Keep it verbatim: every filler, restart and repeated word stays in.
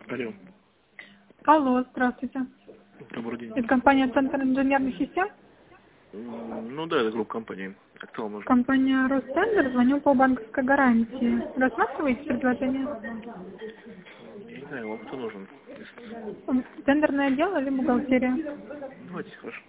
Алло. Алло, здравствуйте. Добрый день. Это компания Центр инженерных систем? М, Ну да, это группа компании. А кто вам нужен? Компания Ростендер, звоню по банковской гарантии. Рассматриваете предложение? Я не знаю, вам кто нужен? М, Тендерное дело или бухгалтерия? Давайте, хорошо.